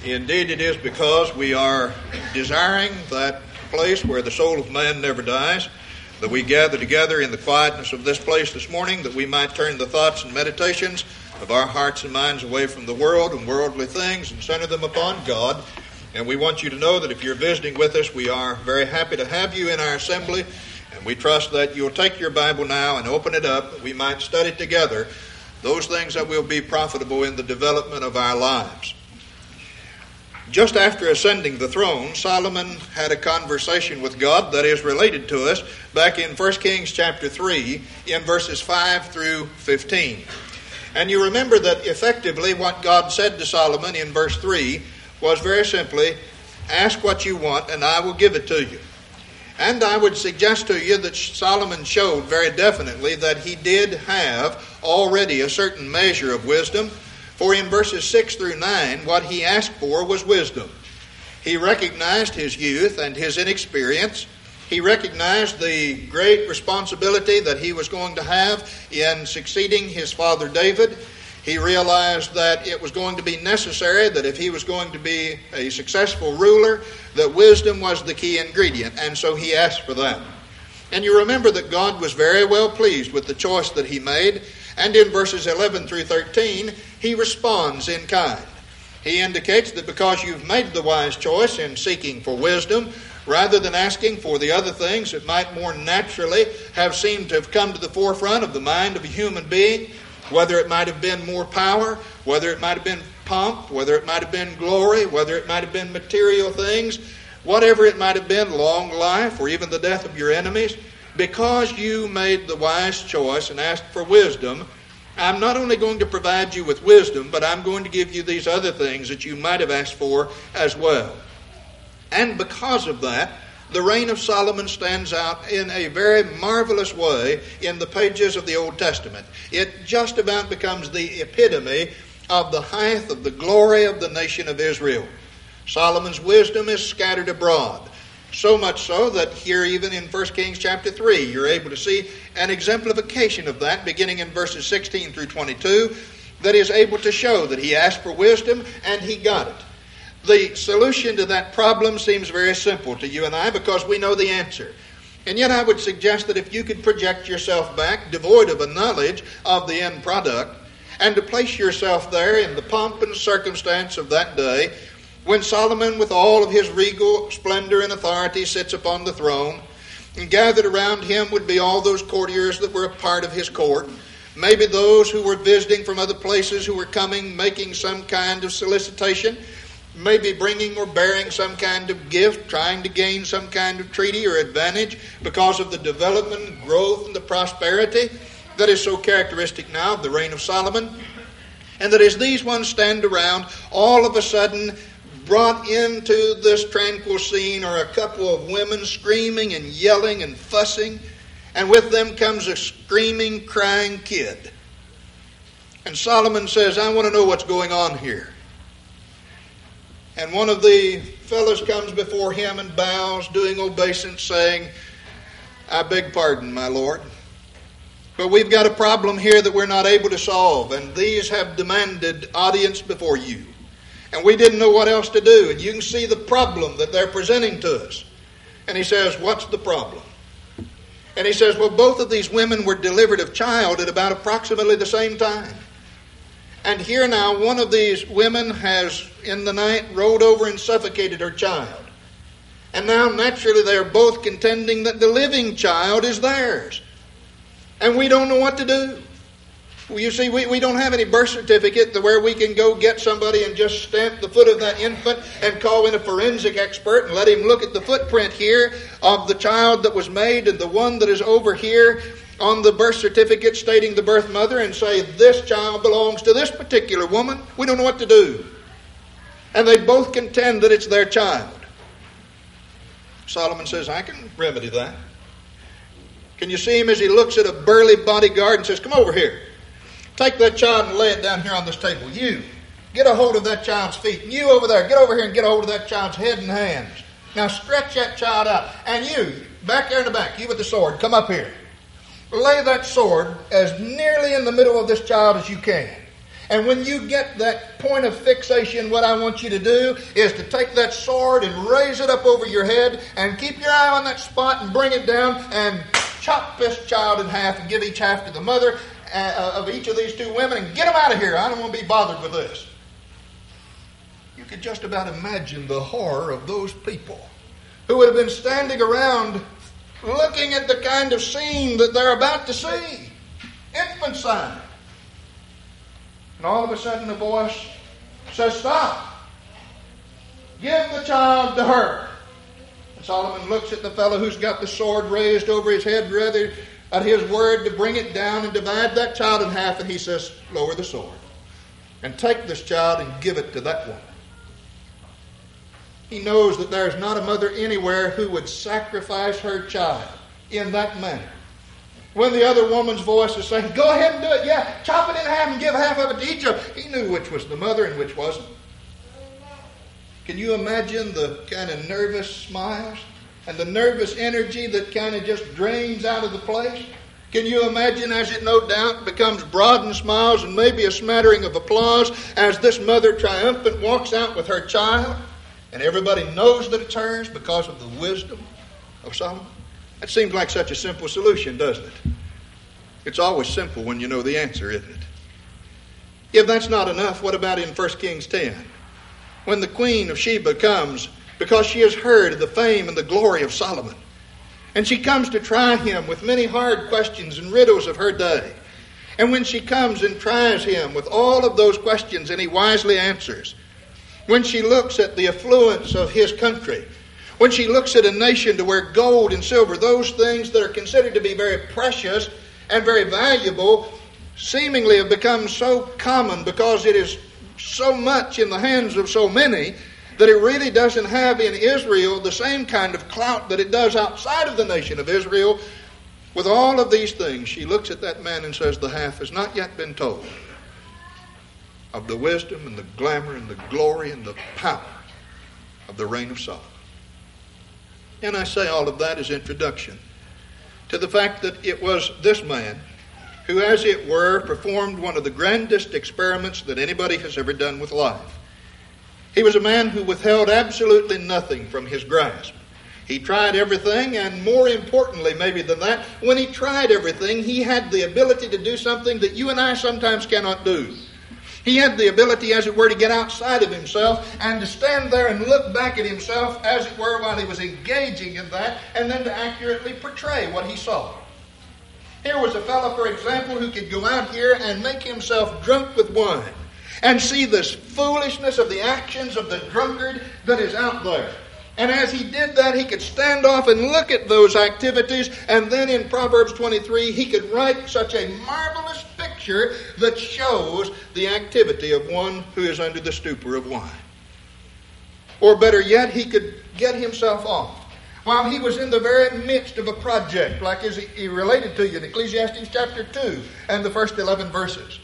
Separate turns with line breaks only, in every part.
Indeed, it is because we are desiring that place where the soul of man never dies, that we gather together in the quietness of this place this morning, that we might turn the thoughts and meditations of our hearts and minds away from the world and worldly things and center them upon God. And we want you to know that if you're visiting with us, we are very happy to have you in our assembly, and we trust that you'll take your Bible now and open it up, that we might study together those things that will be profitable in the development of our lives. Just after ascending the throne, Solomon had a conversation with God that is related to us back in 1 Kings chapter 3 in verses 5 through 15. And you remember that effectively what God said to Solomon in verse 3 was very simply, ask what you want and I will give it to you. And I would suggest to you that Solomon showed very definitely that he did have already a certain measure of wisdom. For in verses 6 through 9, what he asked for was wisdom. He recognized his youth and his inexperience. He recognized the great responsibility that he was going to have in succeeding his father David. He realized that it was going to be necessary that if he was going to be a successful ruler, that wisdom was the key ingredient. And so he asked for that. And you remember that God was very well pleased with the choice that he made. And in verses 11 through 13, he responds in kind. He indicates that because you've made the wise choice in seeking for wisdom, rather than asking for the other things that might more naturally have seemed to have come to the forefront of the mind of a human being, whether it might have been more power, whether it might have been pomp, whether it might have been glory, whether it might have been material things, whatever it might have been, long life, or even the death of your enemies, because you made the wise choice and asked for wisdom, I'm not only going to provide you with wisdom, but I'm going to give you these other things that you might have asked for as well. And because of that, the reign of Solomon stands out in a very marvelous way in the pages of the Old Testament. It just about becomes the epitome of the height of the glory of the nation of Israel. Solomon's wisdom is scattered abroad. So much so that here even in 1 Kings chapter 3, you're able to see an exemplification of that beginning in verses 16 through 22 that is able to show that he asked for wisdom and he got it. The solution to that problem seems very simple to you and I because we know the answer. And yet I would suggest that if you could project yourself back, devoid of a knowledge of the end product, and to place yourself there in the pomp and circumstance of that day, when Solomon, with all of his regal splendor and authority, sits upon the throne, and gathered around him would be all those courtiers that were a part of his court, maybe those who were visiting from other places who were coming, making some kind of solicitation, maybe bringing or bearing some kind of gift, trying to gain some kind of treaty or advantage because of the development, growth, and the prosperity that is so characteristic now of the reign of Solomon. And that as these ones stand around, all of a sudden brought into this tranquil scene are a couple of women screaming and yelling and fussing, and with them comes a screaming, crying kid. And Solomon says, I want to know what's going on here. And one of the fellows comes before him and bows, doing obeisance, saying, I beg pardon, my lord, but we've got a problem here that we're not able to solve, and these have demanded audience before you. And we didn't know what else to do. And you can see the problem that they're presenting to us. And he says, what's the problem? And he says, well, both of these women were delivered of child at about approximately the same time. And here now, one of these women has, in the night, rolled over and suffocated her child. And now, naturally, they are both contending that the living child is theirs. And we don't know what to do. Well, you see, we don't have any birth certificate to where we can go get somebody and just stamp the foot of that infant and call in a forensic expert and let him look at the footprint here of the child that was made and the one that is over here on the birth certificate stating the birth mother and say, this child belongs to this particular woman. We don't know what to do. And they both contend that it's their child. Solomon says, I can remedy that. Can you see him as he looks at a burly bodyguard and says, come over here. Take that child and lay it down here on this table. You, get a hold of that child's feet. And you over there, get over here and get a hold of that child's head and hands. Now stretch that child out. And you, back there in the back, you with the sword, come up here. Lay that sword as nearly in the middle of this child as you can. And when you get that point of fixation, what I want you to do is to take that sword and raise it up over your head and keep your eye on that spot and bring it down and chop this child in half and give each half to the mother of each of these two women and get them out of here. I don't want to be bothered with this. You could just about imagine the horror of those people who would have been standing around looking at the kind of scene that they're about to see. Infanticide. And all of a sudden the voice says, "Stop. Give the child to her." And Solomon looks at the fellow who's got the sword raised over his head, ready at his word to bring it down and divide that child in half. And he says, "Lower the sword and take this child and give it to that woman." He knows that there's not a mother anywhere who would sacrifice her child in that manner. When the other woman's voice is saying, "Go ahead and do it. Yeah, chop it in half and give half of it to each of them," he knew which was the mother and which wasn't. Can you imagine the kind of nervous smiles and the nervous energy that kind of just drains out of the place? Can you imagine, as it no doubt becomes broadened smiles and maybe a smattering of applause as this mother triumphant walks out with her child? And everybody knows that it's hers because of the wisdom of Solomon. That seems like such a simple solution, doesn't it? It's always simple when you know the answer, isn't it? If that's not enough, what about in 1 Kings 10? When the Queen of Sheba comes because she has heard of the fame and the glory of Solomon. And she comes to try him with many hard questions and riddles of her day. And when she comes and tries him with all of those questions and he wisely answers, when she looks at the affluence of his country, when she looks at a nation to where gold and silver, those things that are considered to be very precious and very valuable, seemingly have become so common because it is so much in the hands of so many that it really doesn't have in Israel the same kind of clout that it does outside of the nation of Israel. With all of these things, she looks at that man and says, the half has not yet been told of the wisdom and the glamour and the glory and the power of the reign of Solomon. And I say all of that as introduction to the fact that it was this man who, as it were, performed one of the grandest experiments that anybody has ever done with life. He was a man who withheld absolutely nothing from his grasp. He tried everything, and more importantly maybe than that, when he tried everything, he had the ability to do something that you and I sometimes cannot do. He had the ability, as it were, to get outside of himself and to stand there and look back at himself, as it were, while he was engaging in that, and then to accurately portray what he saw. Here was a fellow, for example, who could go out here and make himself drunk with wine and see this foolishness of the actions of the drunkard that is out there. And as he did that, he could stand off and look at those activities, and then in Proverbs 23, he could write such a marvelous picture that shows the activity of one who is under the stupor of wine. Or better yet, he could get himself off while he was in the very midst of a project, like as he related to you in Ecclesiastes chapter 2 and the first 11 verses.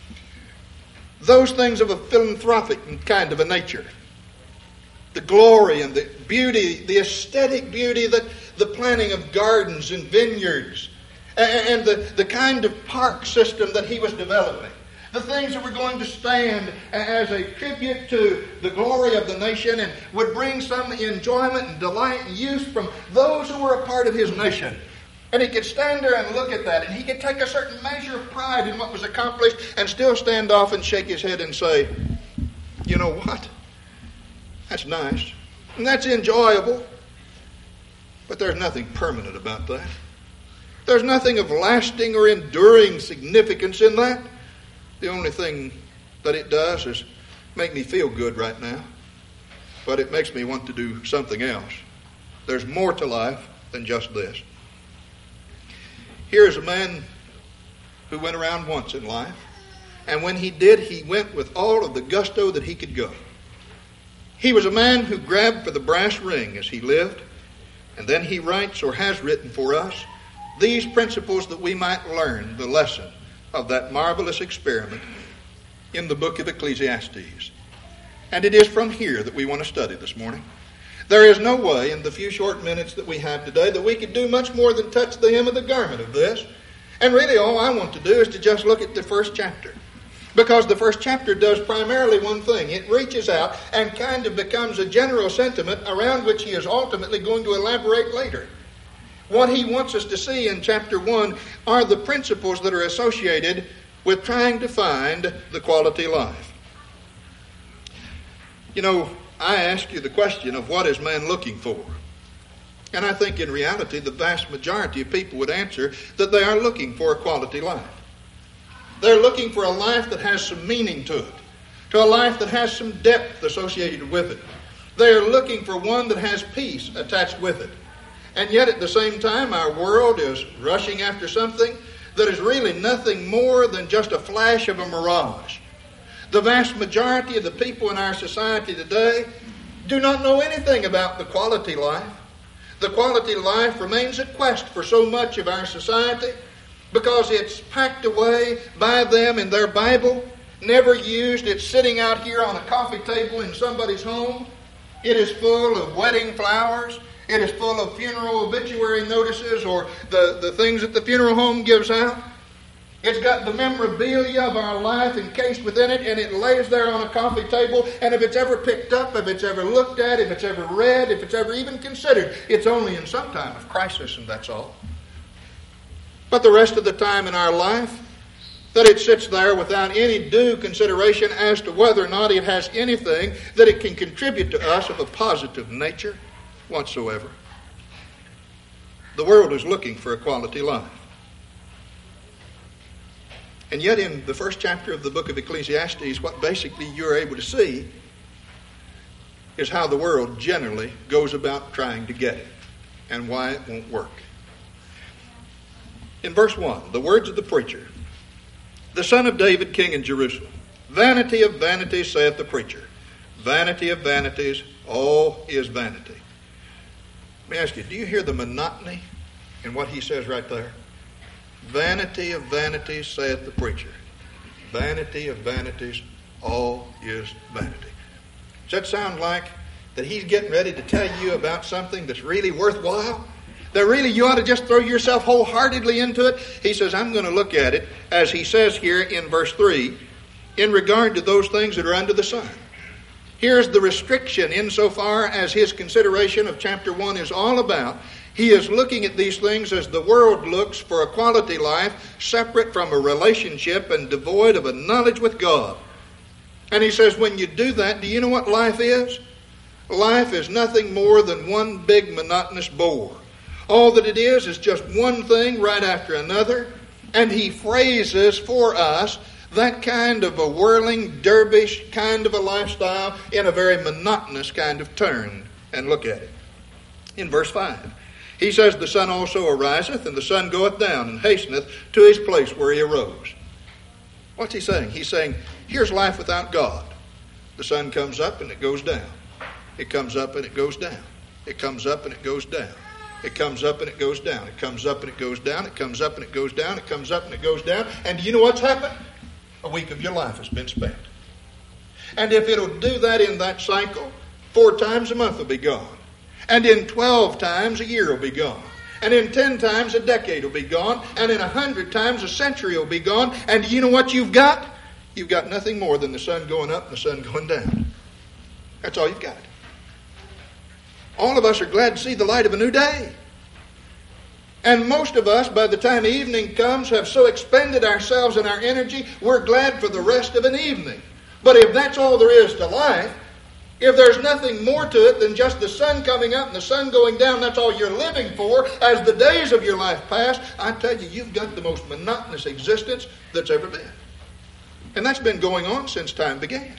Those things of a philanthropic kind of a nature. The glory and the beauty, the aesthetic beauty, that the planting of gardens and vineyards, and the kind of park system that he was developing. The things that were going to stand as a tribute to the glory of the nation and would bring some enjoyment and delight and use from those who were a part of his nation. And he could stand there and look at that, and he could take a certain measure of pride in what was accomplished and still stand off and shake his head and say, you know what? That's nice, and that's enjoyable, but there's nothing permanent about that. There's nothing of lasting or enduring significance in that. The only thing that it does is make me feel good right now, but it makes me want to do something else. There's more to life than just this. Here's a man who went around once in life, and when he did, he went with all of the gusto that he could go. He was a man who grabbed for the brass ring as he lived, and then he writes or has written for us these principles that we might learn the lesson of that marvelous experiment in the book of Ecclesiastes. And it is from here that we want to study this morning. There is no way in the few short minutes that we have today that we could do much more than touch the hem of the garment of this. And really all I want to do is to just look at the first chapter. Because the first chapter does primarily one thing. It reaches out and kind of becomes a general sentiment around which he is ultimately going to elaborate later. What he wants us to see in chapter 1 are the principles that are associated with trying to find the quality life. You know, I ask you the question of what is man looking for? And I think in reality the vast majority of people would answer that they are looking for a quality life. They're looking for a life that has some meaning to it, to a life that has some depth associated with it. They're looking for one that has peace attached with it. And yet at the same time, our world is rushing after something that is really nothing more than just a flash of a mirage. The vast majority of the people in our society today do not know anything about the quality life. The quality life remains a quest for so much of our society, because it's packed away by them in their Bible, never used. It's sitting out here on a coffee table in somebody's home. It is full of wedding flowers. It is full of funeral obituary notices or the things that the funeral home gives out. It's got the memorabilia of our life encased within it, and it lays there on a coffee table, and if it's ever picked up, if it's ever looked at, if it's ever read, if it's ever even considered, it's only in some time of crisis, and that's all. But the rest of the time in our life, that it sits there without any due consideration as to whether or not it has anything that it can contribute to us of a positive nature whatsoever. The world is looking for a quality life. And yet in the first chapter of the book of Ecclesiastes, what basically you're able to see is how the world generally goes about trying to get it and why it won't work. In verse 1, the words of the preacher, the son of David, king in Jerusalem. Vanity of vanities, saith the preacher. Vanity of vanities, all is vanity. Let me ask you, do you hear the monotony in what he says right there? Vanity of vanities, saith the preacher. Vanity of vanities, all is vanity. Does that sound like that he's getting ready to tell you about something that's really worthwhile? That really you ought to just throw yourself wholeheartedly into it? He says, I'm going to look at it, as he says here in verse 3, in regard to those things that are under the sun. Here's the restriction insofar as his consideration of chapter 1 is all about. He is looking at these things as the world looks for a quality life separate from a relationship and devoid of a knowledge with God. And he says, when you do that, do you know what life is? Life is nothing more than one big monotonous bore. All that it is just one thing right after another. And he phrases for us that kind of a whirling, dervish kind of a lifestyle in a very monotonous kind of turn. And look at it. In verse 5, he says, the sun also ariseth, and the sun goeth down, and hasteneth to his place where he arose. What's he saying? He's saying, here's life without God. The sun comes up and it goes down. It comes up and it goes down. It comes up and it goes down. It comes up and it goes down. It comes up and it goes down. It comes up and it goes down. It comes up and it goes down. And do you know what's happened? A week of your life has been spent. And if it'll do that in that cycle, 4 times a month will be gone. And in 12 times a year will be gone. And in 10 times a decade will be gone. And in 100 times a century will be gone. And do you know what you've got? You've got nothing more than the sun going up and the sun going down. That's all you've got. All of us are glad to see the light of a new day. And most of us, by the time evening comes, have so expended ourselves and our energy, we're glad for the rest of an evening. But if that's all there is to life, if there's nothing more to it than just the sun coming up and the sun going down, that's all you're living for, as the days of your life pass, I tell you, you've got the most monotonous existence that's ever been. And that's been going on since time began.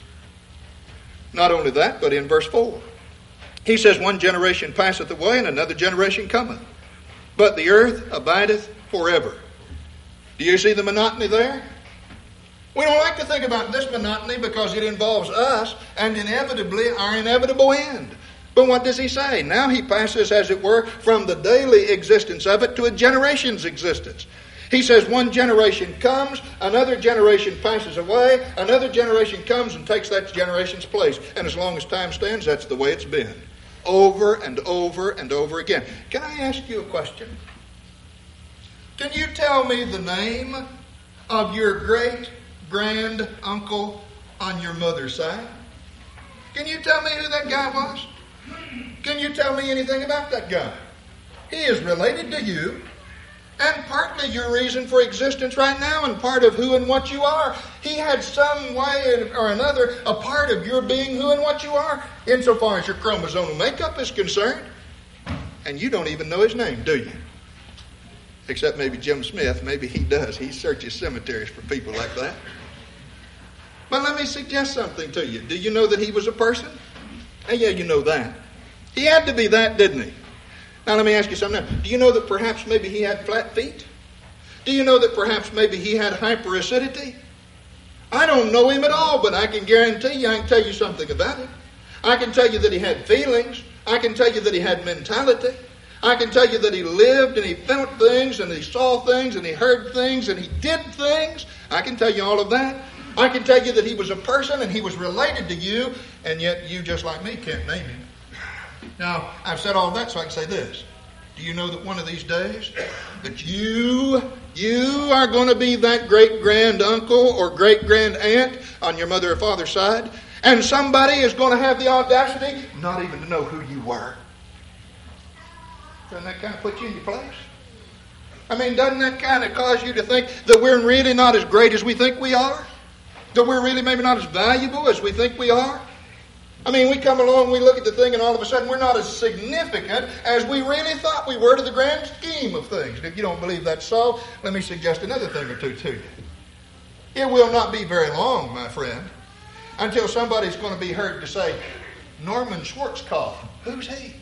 Not only that, but in verse 4, he says, one generation passeth away and another generation cometh, but the earth abideth forever. Do you see the monotony there? We don't like to think about this monotony because it involves us and inevitably our inevitable end. But what does he say? Now he passes, as it were, from the daily existence of it to a generation's existence. He says one generation comes, another generation passes away, another generation comes and takes that generation's place. And as long as time stands, that's the way it's been. Over and over and over again. Can I ask you a question? Can you tell me the name of your great grand uncle on your mother's side? Can you tell me who that guy was? Can you tell me anything about that guy? He is related to you, and partly your reason for existence right now, and part of who and what you are. He had some way or another a part of your being who and what you are, insofar as your chromosomal makeup is concerned. And you don't even know his name, do you? Except maybe Jim Smith. Maybe he does. He searches cemeteries for people like that. But let me suggest something to you. Do you know that he was a person? And yeah, you know that. He had to be that, didn't he? Now let me ask you something else. Do you know that perhaps maybe he had flat feet? Do you know that perhaps maybe he had hyperacidity? I don't know him at all, but I can guarantee you, I can tell you something about him. I can tell you that he had feelings. I can tell you that he had mentality. I can tell you that he lived and he felt things and he saw things and he heard things and he did things. I can tell you all of that. I can tell you that he was a person and he was related to you, and yet you, just like me, can't name him. Now, I've said all that so I can say this. Do you know that one of these days that you are going to be that great-grand uncle or great-grand-aunt on your mother or father's side, and somebody is going to have the audacity not even to know who you were? Doesn't that kind of put you in your place? I mean, doesn't that kind of cause you to think that we're really not as great as we think we are? That we're really maybe not as valuable as we think we are? I mean, we come along, we look at the thing, and all of a sudden we're not as significant as we really thought we were to the grand scheme of things. And if you don't believe that's so, let me suggest another thing or two to you. It will not be very long, my friend, until somebody's going to be heard to say, Norman Schwarzkopf, who's he?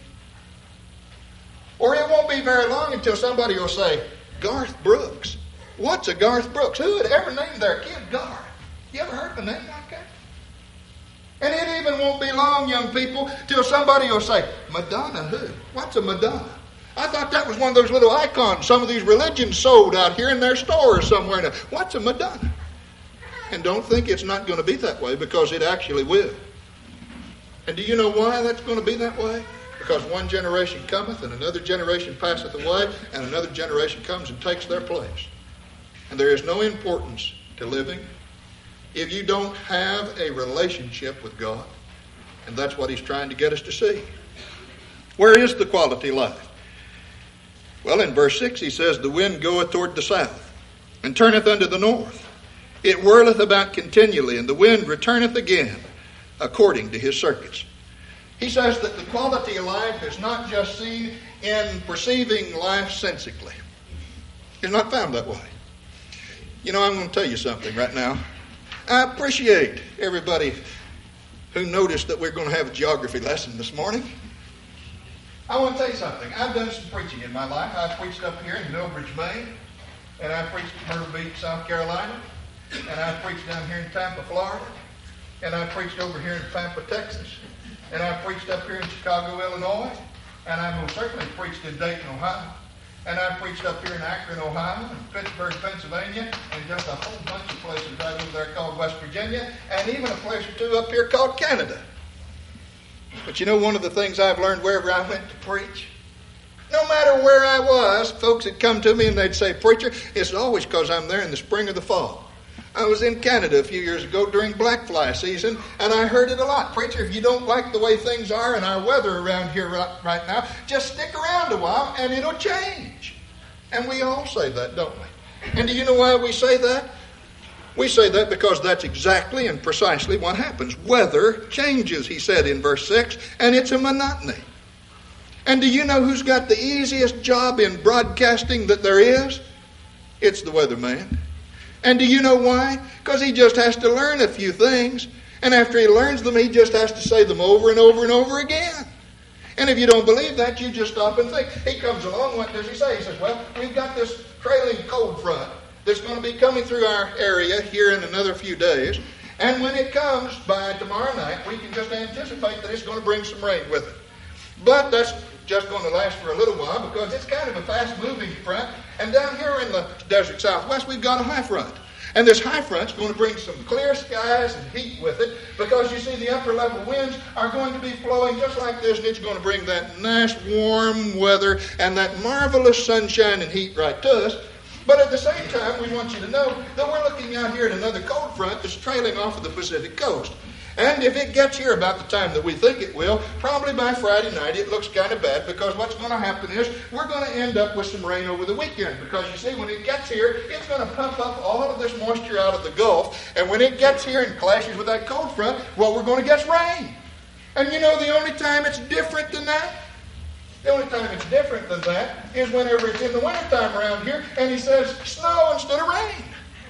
Or it won't be very long until somebody will say, Garth Brooks. What's a Garth Brooks? Who would ever name their kid Garth? You ever heard of a name like that? And it even won't be long, young people, till somebody will say, Madonna who? What's a Madonna? I thought that was one of those little icons some of these religions sold out here in their stores somewhere. Now, what's a Madonna? And don't think it's not going to be that way, because it actually will. And do you know why that's going to be that way? Because one generation cometh, and another generation passeth away, and another generation comes and takes their place. And there is no importance to living if you don't have a relationship with God. And that's what he's trying to get us to see. Where is the quality life? Well, in verse 6 he says, the wind goeth toward the south, and turneth unto the north. It whirleth about continually, and the wind returneth again, according to his circuits. He says that the quality of life is not just seen in perceiving life sensibly. It's not found that way. You know, I'm going to tell you something right now. I appreciate everybody who noticed that we're going to have a geography lesson this morning. I want to tell you something. I've done some preaching in my life. I've preached up here in Millbridge, Maine, and I've preached in Myrtle Beach, South Carolina, and I've preached down here in Tampa, Florida, and I've preached over here in Pampa, Texas, and I've preached up here in Chicago, Illinois, and I've most certainly preached in Dayton, Ohio. And I preached up here in Akron, Ohio, and Pittsburgh, Pennsylvania, and just a whole bunch of places right over there called West Virginia, and even a place or two up here called Canada. But you know, one of the things I've learned wherever I went to preach, no matter where I was, folks would come to me and they'd say, Preacher, it's always because I'm there in the spring or the fall. I was in Canada a few years ago during black fly season, and I heard it a lot. Preacher, if you don't like the way things are and our weather around here right now, just stick around a while and it'll change. And we all say that, don't we? And do you know why we say that? We say that because that's exactly and precisely what happens. Weather changes, he said in verse 6, and it's a monotony. And do you know who's got the easiest job in broadcasting that there is? It's the weatherman. And do you know why? Because he just has to learn a few things. And after he learns them, he just has to say them over and over and over again. And if you don't believe that, you just stop and think. He comes along, what does he say? He says, well, we've got this trailing cold front that's going to be coming through our area here in another few days. And when it comes by tomorrow night, we can just anticipate that it's going to bring some rain with it. But that's just going to last for a little while because it's kind of a fast-moving front. And down here in the desert southwest, we've got a high front. And this high front's going to bring some clear skies and heat with it because, you see, the upper-level winds are going to be flowing just like this, and it's going to bring that nice warm weather and that marvelous sunshine and heat right to us. But at the same time, we want you to know that we're looking out here at another cold front that's trailing off of the Pacific coast. And if it gets here about the time that we think it will, probably by Friday night it looks kind of bad, because what's going to happen is we're going to end up with some rain over the weekend. Because you see, when it gets here, it's going to pump up all of this moisture out of the Gulf. And when it gets here and clashes with that cold front, what we're going to get is rain. And you know the only time it's different than that? The only time it's different than that is whenever it's in the wintertime around here and he says snow instead of rain.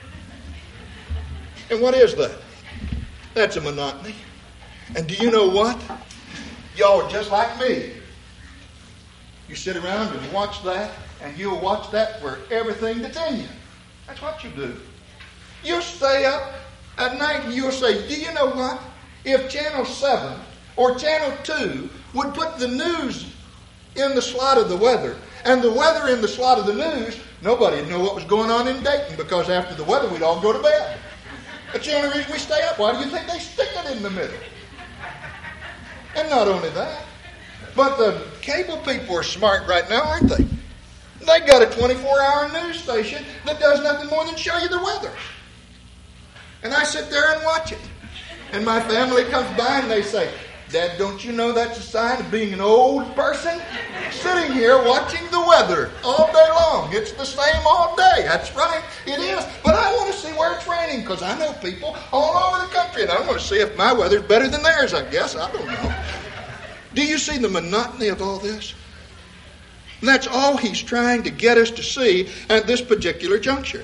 And what is that? That's a monotony. And do you know what? Y'all are just like me. You sit around and watch that, and you'll watch that for everything that's in you. That's what you do. You'll stay up at night and you'll say, do you know what? If Channel 7 or Channel 2 would put the news in the slot of the weather, and the weather in the slot of the news, nobody would know what was going on in Dayton, because after the weather we'd all go to bed. That's the only reason we stay up. Why do you think they stick it in the middle? And not only that, but the cable people are smart right now, aren't they? They got a 24-hour news station that does nothing more than show you the weather. And I sit there and watch it. And my family comes by and they say, Dad, don't you know that's a sign of being an old person? Sitting here watching the weather all day long. It's the same all day. That's right, it is. But I want to see where it's raining, because I know people all over the country, and I want to see if my weather's better than theirs, I guess. I don't know. Do you see the monotony of all this? And that's all he's trying to get us to see at this particular juncture.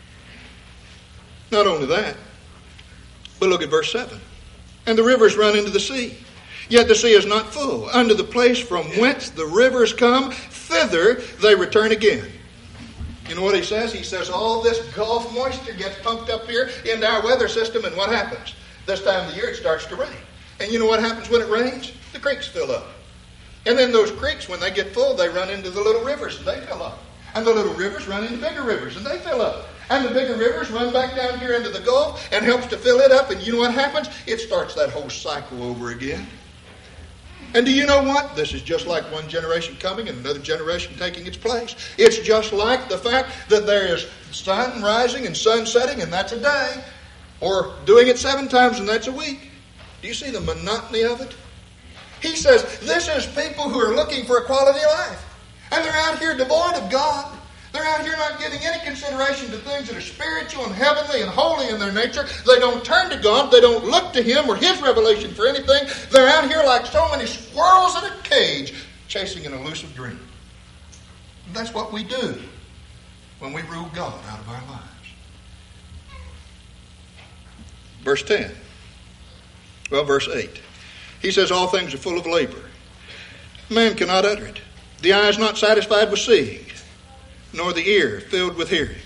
Not only that, but look at verse 7. And the rivers run into the sea. Yet the sea is not full. Unto the place from whence the rivers come, thither they return again. You know what he says? He says all this Gulf moisture gets pumped up here into our weather system, and what happens? This time of the year it starts to rain. And you know what happens when it rains? The creeks fill up. And then those creeks, when they get full, they run into the little rivers and they fill up. And the little rivers run into bigger rivers and they fill up. And the bigger rivers run back down here into the Gulf and helps to fill it up. And you know what happens? It starts that whole cycle over again. And do you know what? This is just like one generation coming and another generation taking its place. It's just like the fact that there is sun rising and sun setting, and that's a day. Or doing it 7 times, and that's a week. Do you see the monotony of it? He says this is people who are looking for a quality life. And they're out here devoid of God. They're out here not giving any consideration to things that are spiritual and heavenly and holy in their nature. They don't turn to God. They don't look to Him or His revelation for anything. They're out here like so many squirrels in a cage chasing an elusive dream. And that's what we do when we rule God out of our lives. Verse 10. Well, verse 8. He says all things are full of labor. Man cannot utter it. The eye is not satisfied with seeing, nor the ear filled with hearing.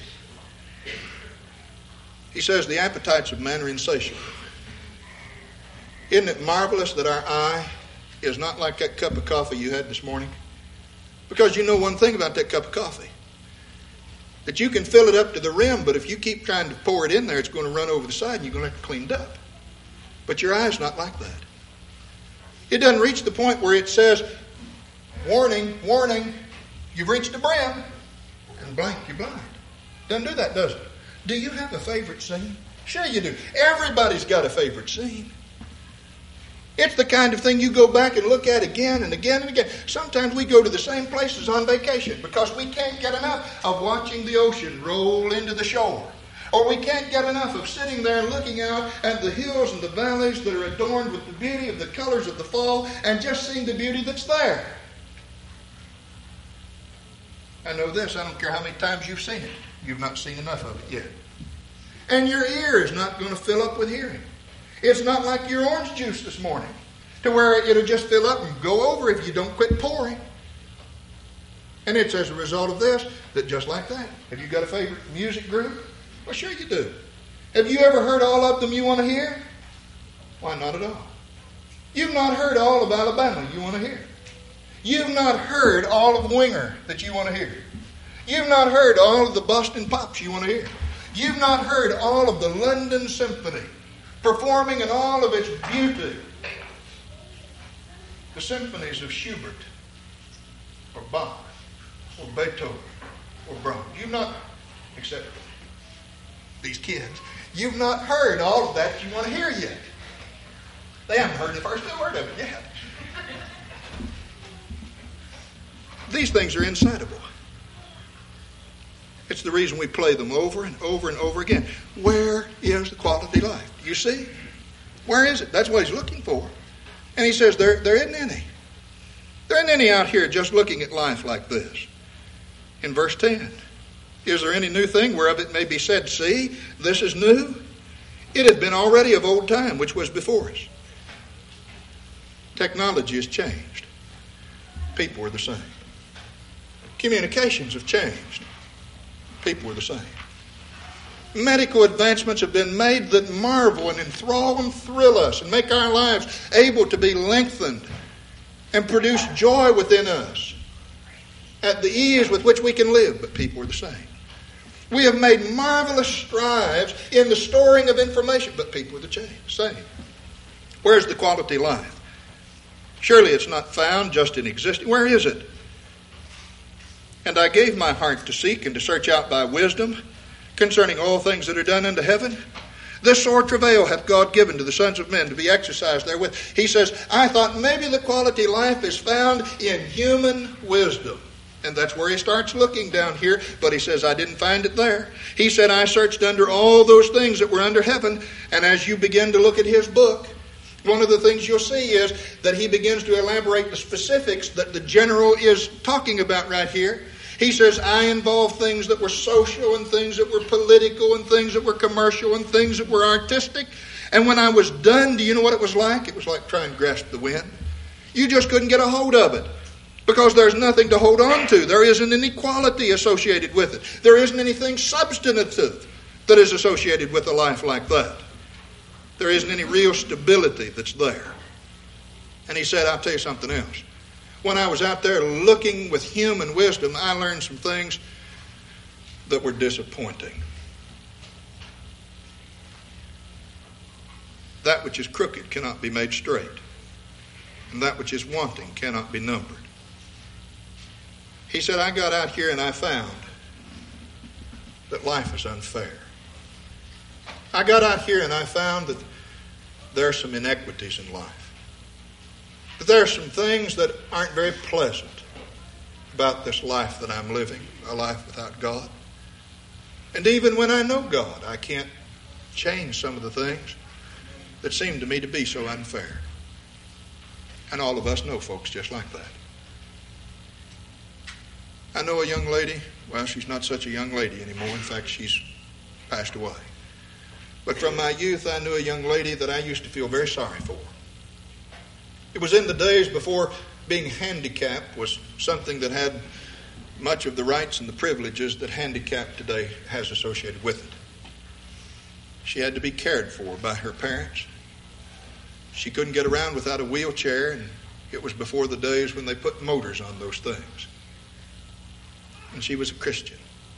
He says the appetites of man are insatiable. Isn't it marvelous that our eye is not like that cup of coffee you had this morning? Because you know one thing about that cup of coffee. That you can fill it up to the rim, but if you keep trying to pour it in there, it's going to run over the side and you're going to have to clean it up. But your eye's not like that. It doesn't reach the point where it says, warning, warning, you've reached the brim. And blank, you're blind. Doesn't do that, does it? Do you have a favorite scene? Sure you do. Everybody's got a favorite scene. It's the kind of thing you go back and look at again and again and again. Sometimes we go to the same places on vacation because we can't get enough of watching the ocean roll into the shore. Or we can't get enough of sitting there looking out at the hills and the valleys that are adorned with the beauty of the colors of the fall and just seeing the beauty that's there. I know this, I don't care how many times you've seen it. You've not seen enough of it yet. And your ear is not going to fill up with hearing. It's not like your orange juice this morning, to where it'll just fill up and go over if you don't quit pouring. And it's as a result of this that just like that. Have you got a favorite music group? Well, sure you do. Have you ever heard all of them you want to hear? Why, not at all. You've not heard all of Alabama you want to hear. You've not heard all of Winger that you want to hear. You've not heard all of the Boston Pops you want to hear. You've not heard all of the London Symphony performing in all of its beauty. The symphonies of Schubert or Bach or Beethoven or Brahms. You've not except these kids. You've not heard all of that you want to hear yet. They haven't heard the first word of it yet. These things are incitable. It's the reason we play them over and over and over again. Where is the quality life? Do you see? Where is it? That's what he's looking for. And he says there isn't any. There isn't any out here just looking at life like this. In verse 10, is there any new thing whereof it may be said, see, this is new? It had been already of old time, which was before us. Technology has changed. People are the same. Communications have changed. People are the same. Medical advancements have been made that marvel and enthrall and thrill us and make our lives able to be lengthened and produce joy within us at the ease with which we can live, but people are the same. We have made marvelous strides in the storing of information, but people are the same. Where's the quality life? Surely it's not found just in existing. Where is it? And I gave my heart to seek and to search out by wisdom concerning all things that are done under heaven. This sore travail hath God given to the sons of men to be exercised therewith. He says, I thought maybe the quality life is found in human wisdom. And that's where he starts looking down here. But he says, I didn't find it there. He said, I searched under all those things that were under heaven. And as you begin to look at his book, one of the things you'll see is that he begins to elaborate the specifics that the general is talking about right here. He says, I involve things that were social and things that were political and things that were commercial and things that were artistic. And when I was done, do you know what it was like? It was like trying to grasp the wind. You just couldn't get a hold of it because there's nothing to hold on to. There isn't any quality associated with it. There isn't anything substantive that is associated with a life like that. There isn't any real stability that's there. And he said, I'll tell you something else. When I was out there looking with human wisdom, I learned some things that were disappointing. That which is crooked cannot be made straight, and that which is wanting cannot be numbered. He said, I got out here and I found that life is unfair. I got out here and I found that there are some inequities in life. But there are some things that aren't very pleasant about this life that I'm living, a life without God. And even when I know God, I can't change some of the things that seem to me to be so unfair. And all of us know folks just like that. I know a young lady, well, she's not such a young lady anymore. In fact, she's passed away. But from my youth, I knew a young lady that I used to feel very sorry for. It was in the days before being handicapped was something that had much of the rights and the privileges that handicap today has associated with it. She had to be cared for by her parents. She couldn't get around without a wheelchair, and it was before the days when they put motors on those things. And she was a Christian.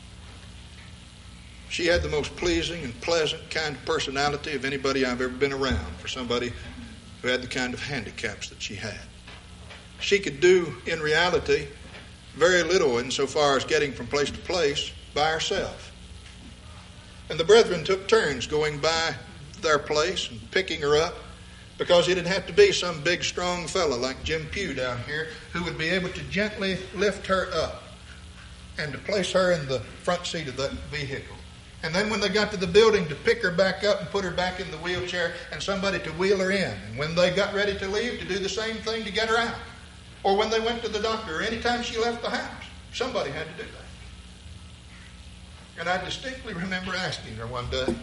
She had the most pleasing and pleasant kind of personality of anybody I've ever been around for somebody who had the kind of handicaps that she had. She could do, in reality, very little insofar as getting from place to place by herself. And the brethren took turns going by their place and picking her up, because it'd have to be some big, strong fellow like Jim Pugh down here who would be able to gently lift her up and to place her in the front seat of that vehicle. And then when they got to the building, to pick her back up and put her back in the wheelchair and somebody to wheel her in. And when they got ready to leave, to do the same thing to get her out. Or when they went to the doctor, or any time she left the house, somebody had to do that. And I distinctly remember asking her one day,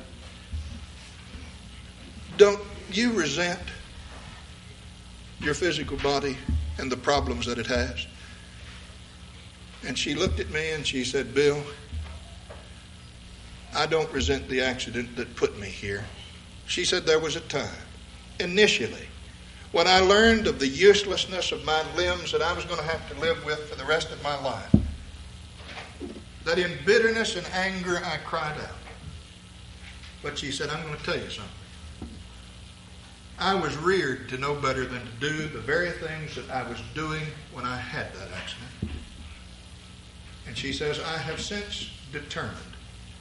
don't you resent your physical body and the problems that it has? And she looked at me and she said, Bill, I don't resent the accident that put me here. She said there was a time, initially, when I learned of the uselessness of my limbs that I was going to have to live with for the rest of my life, that in bitterness and anger I cried out. But she said, I'm going to tell you something. I was reared to know better than to do the very things that I was doing when I had that accident. And she says, I have since determined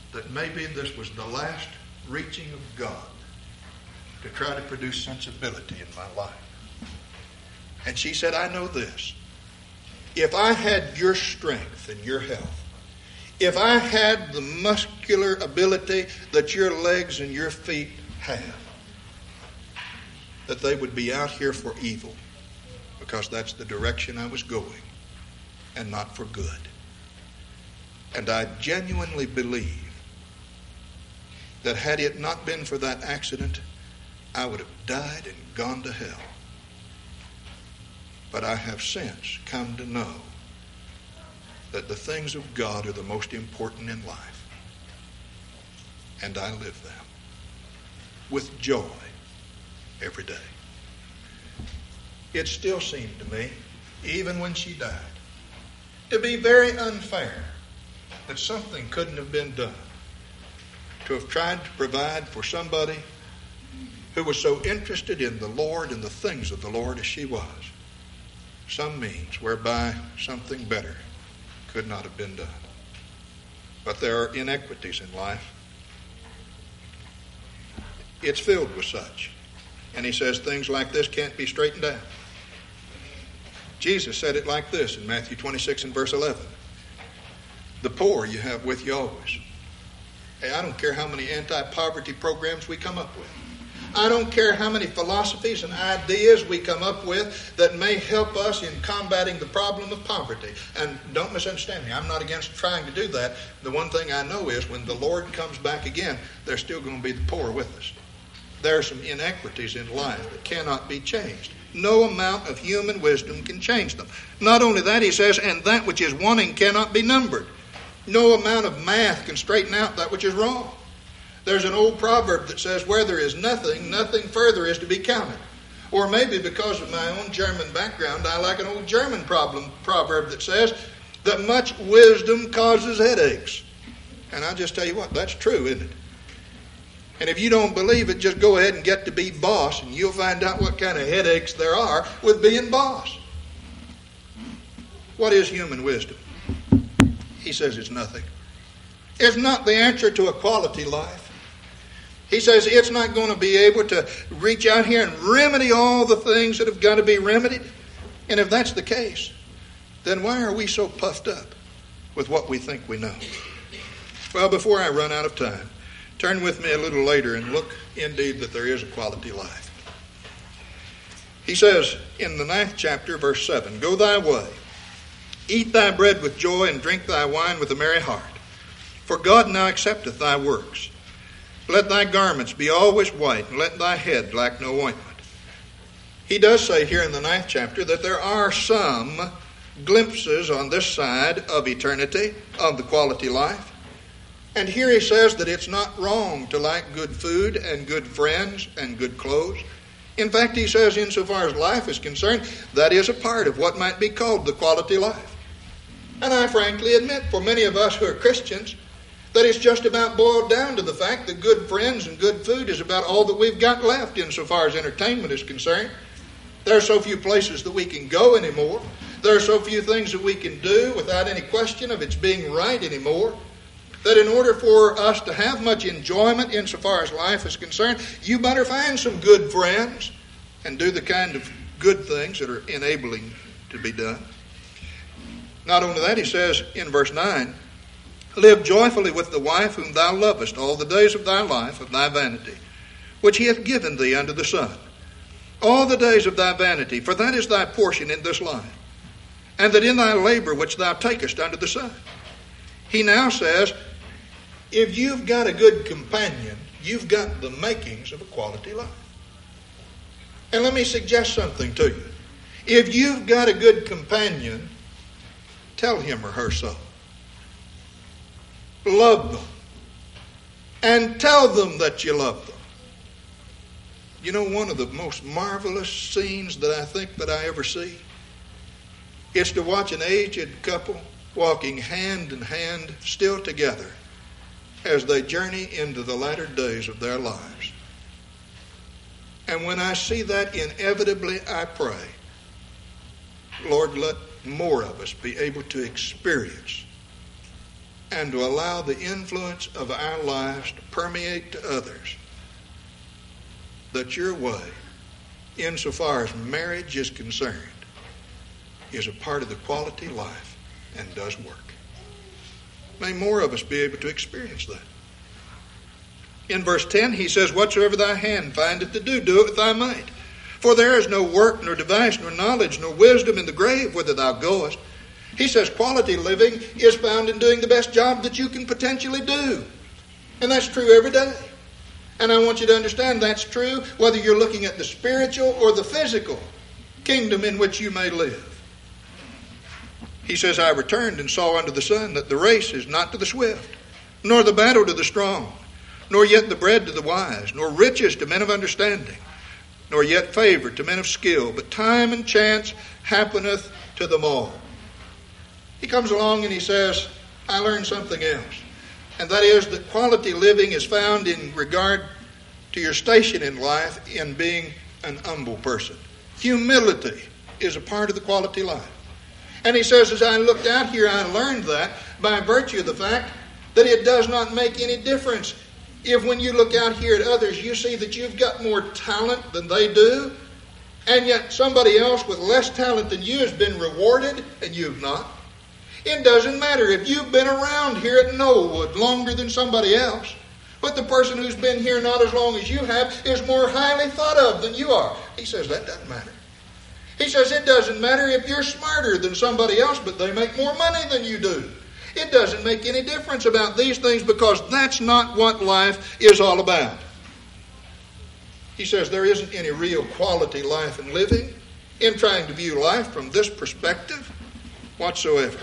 that maybe this was the last reaching of God to try to produce sensibility in my life. And she said, I know this. If I had your strength and your health, if I had the muscular ability that your legs and your feet have, that they would be out here for evil, because that's the direction I was going, and not for good. And I genuinely believe that had it not been for that accident, I would have died and gone to hell. But I have since come to know that the things of God are the most important in life. And I live them with joy every day. It still seemed to me, even when she died, to be very unfair that something couldn't have been done to have tried to provide for somebody who was so interested in the Lord and the things of the Lord as she was, some means whereby something better could not have been done. But there are inequities in life. It's filled with such. And he says things like this can't be straightened out. Jesus said it like this in Matthew 26 and verse 11. The poor you have with you always. Hey, I don't care how many anti-poverty programs we come up with. I don't care how many philosophies and ideas we come up with that may help us in combating the problem of poverty. And don't misunderstand me, I'm not against trying to do that. The one thing I know is when the Lord comes back again, there's still going to be the poor with us. There are some inequities in life that cannot be changed. No amount of human wisdom can change them. Not only that, he says, and that which is wanting cannot be numbered. No amount of math can straighten out that which is wrong. There's an old proverb that says, where there is nothing, nothing further is to be counted. Or maybe because of my own German background, I like an old German proverb that says that much wisdom causes headaches. And I'll just tell you what, that's true, isn't it? And if you don't believe it, just go ahead and get to be boss, and you'll find out what kind of headaches there are with being boss. What is human wisdom? He says it's nothing. It's not the answer to a quality life. He says it's not going to be able to reach out here and remedy all the things that have got to be remedied. And if that's the case, then why are we so puffed up with what we think we know? Well, before I run out of time, turn with me a little later and look indeed that there is a quality life. He says in the 9th chapter, verse 7, go thy way, eat thy bread with joy, and drink thy wine with a merry heart. For God now accepteth thy works. Let thy garments be always white, and let thy head lack no ointment. He does say here in the 9th chapter that there are some glimpses on this side of eternity of the quality life. And here he says that it's not wrong to like good food and good friends and good clothes. In fact, he says insofar as life is concerned, that is a part of what might be called the quality life. And I frankly admit, for many of us who are Christians, that it's just about boiled down to the fact that good friends and good food is about all that we've got left insofar as entertainment is concerned. There are so few places that we can go anymore. There are so few things that we can do without any question of its being right anymore, that in order for us to have much enjoyment insofar as life is concerned, you better find some good friends and do the kind of good things that are enabling to be done. Not only that, he says in verse 9, live joyfully with the wife whom thou lovest all the days of thy life, of thy vanity, which he hath given thee under the sun. All the days of thy vanity, for that is thy portion in this life, and that in thy labor which thou takest under the sun. He now says, if you've got a good companion, you've got the makings of a quality life. And let me suggest something to you. If you've got a good companion, tell him or her so. Love them. And tell them that you love them. You know, one of the most marvelous scenes that I think that I ever see is to watch an aged couple walking hand in hand, still together, as they journey into the latter days of their lives. And when I see that, inevitably I pray, Lord, let more of us be able to experience and to allow the influence of our lives to permeate to others, that your way, insofar as marriage is concerned, is a part of the quality life and does work. May more of us be able to experience that. In verse 10, he says, "Whatsoever thy hand findeth to do, do it with thy might. For there is no work, nor device, nor knowledge, nor wisdom in the grave whither thou goest." He says quality living is found in doing the best job that you can potentially do. And that's true every day. And I want you to understand that's true whether you're looking at the spiritual or the physical kingdom in which you may live. He says, "I returned and saw under the sun that the race is not to the swift, nor the battle to the strong, nor yet the bread to the wise, nor riches to men of understanding, nor yet favor to men of skill, but time and chance happeneth to them all." He comes along and he says, I learned something else. And that is that quality living is found in regard to your station in life in being an humble person. Humility is a part of the quality life. And he says, as I looked out here, I learned that by virtue of the fact that it does not make any difference if when you look out here at others, you see that you've got more talent than they do, and yet somebody else with less talent than you has been rewarded and you've not. It doesn't matter if you've been around here at Knollwood longer than somebody else, but the person who's been here not as long as you have is more highly thought of than you are. He says that doesn't matter. He says it doesn't matter if you're smarter than somebody else, but they make more money than you do. It doesn't make any difference about these things because that's not what life is all about. He says there isn't any real quality life in living in trying to view life from this perspective whatsoever.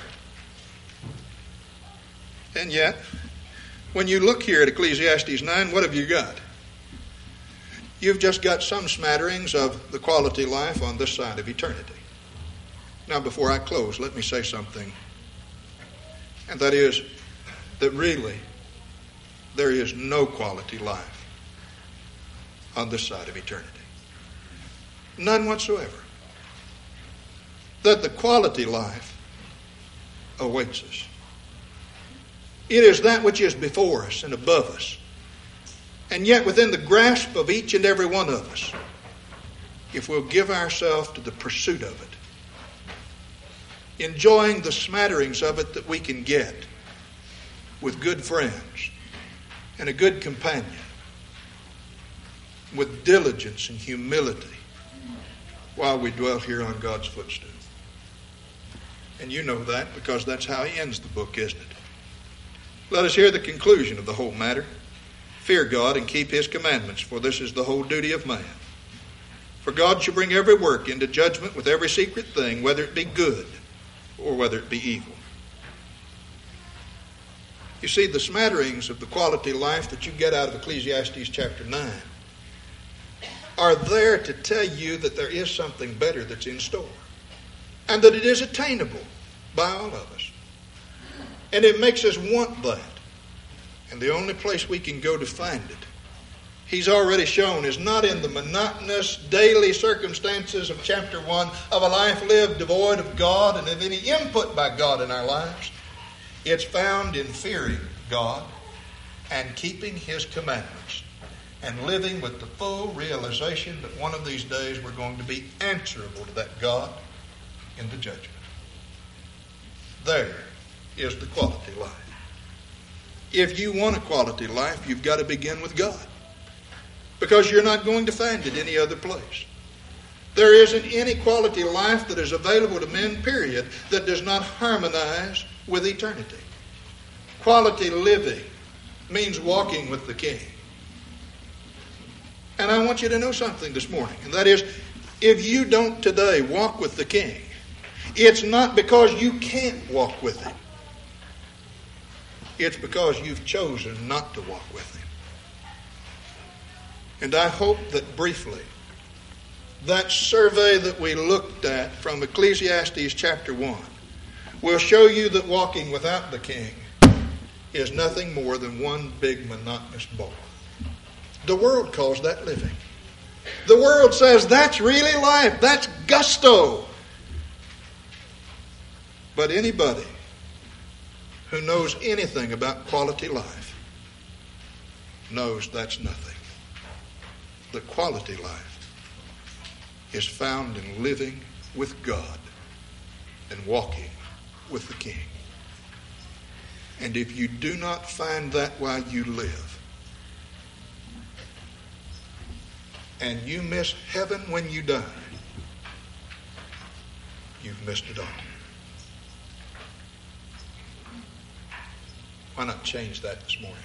And yet, when you look here at Ecclesiastes 9, what have you got? You've just got some smatterings of the quality life on this side of eternity. Now, before I close, let me say something. And that is that really there is no quality life on this side of eternity. None whatsoever. That the quality life awaits us. It is that which is before us and above us. And yet within the grasp of each and every one of us, if we'll give ourselves to the pursuit of it, enjoying the smatterings of it that we can get with good friends and a good companion, with diligence and humility while we dwell here on God's footstool. And you know that because that's how he ends the book, isn't it? Let us hear the conclusion of the whole matter. Fear God and keep his commandments, for this is the whole duty of man. For God shall bring every work into judgment with every secret thing, whether it be good or whether it be evil. You see, the smatterings of the quality life that you get out of Ecclesiastes chapter 9 are there to tell you that there is something better that's in store and that it is attainable by all of us. And it makes us want that. And the only place we can go to find it, he's already shown, is not in the monotonous daily circumstances of chapter 1 of a life lived devoid of God and of any input by God in our lives. It's found in fearing God and keeping his commandments and living with the full realization that one of these days we're going to be answerable to that God in the judgment. There is the quality life. If you want a quality life, you've got to begin with God, because you're not going to find it any other place. There isn't any quality life that is available to men, period, that does not harmonize with eternity. Quality living means walking with the King. And I want you to know something this morning, and that is, if you don't today walk with the King, it's not because you can't walk with him. It's because you've chosen not to walk with him. And I hope that briefly, that survey that we looked at from Ecclesiastes chapter 1 will show you that walking without the King is nothing more than one big monotonous bore. The world calls that living. The world says that's really life. That's gusto. But anybody who knows anything about quality life knows that's nothing. The quality life is found in living with God and walking with the King. And if you do not find that while you live, and you miss heaven when you die, you've missed it all. Why not change that this morning?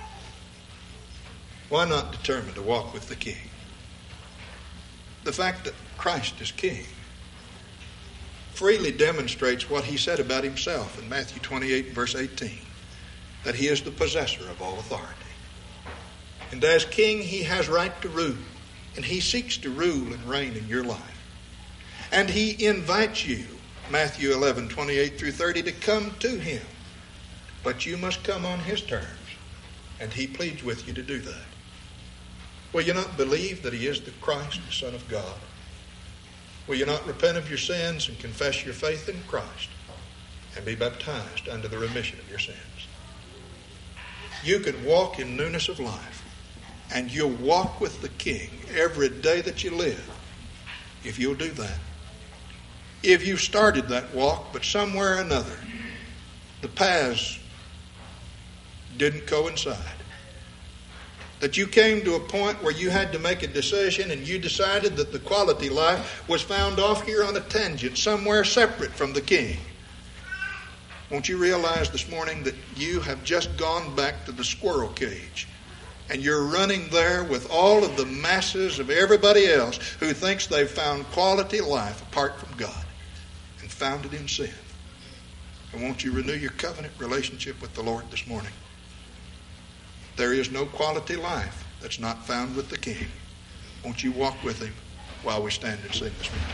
Why not determine to walk with the King? The fact that Christ is King freely demonstrates what he said about himself in Matthew 28, verse 18, that he is the possessor of all authority. And as King, he has right to rule, and he seeks to rule and reign in your life. And he invites you, Matthew 11, 28 through 30, to come to him. But you must come on his terms, and he pleads with you to do that. Will you not believe that he is the Christ, the Son of God? Will you not repent of your sins and confess your faith in Christ and be baptized under the remission of your sins? You can walk in newness of life, and you'll walk with the King every day that you live if you'll do that. If you started that walk, but somewhere or another the paths didn't coincide, that you came to a point where you had to make a decision and you decided that the quality life was found off here on a tangent somewhere separate from the King, won't you realize this morning that you have just gone back to the squirrel cage, and you're running there with all of the masses of everybody else who thinks they've found quality life apart from God and found it in sin? And won't you renew your covenant relationship with the Lord this morning? There is no quality life that's not found with the King. Won't you walk with him while we stand and sing this morning?